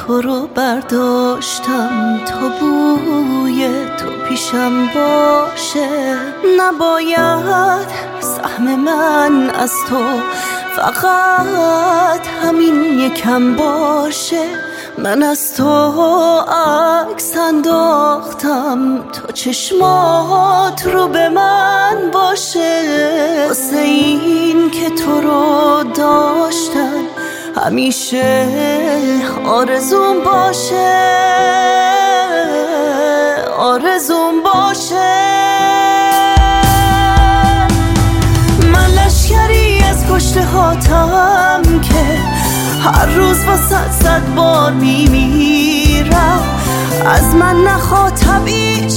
تو رو برداشتم تا بوی تو پیشم باشه. نباید سهم من از تو فقط همین یکم باشه. من از تو عکس انداختم تا چشمات رو به من باشه. واسه این که تو رو داشتم همیشه آرزوم باشه، آرزوم باشه. من لشکری از کشته هاتم که هر روز واسه 100 بار میمیرم. از من نخواه طبیعی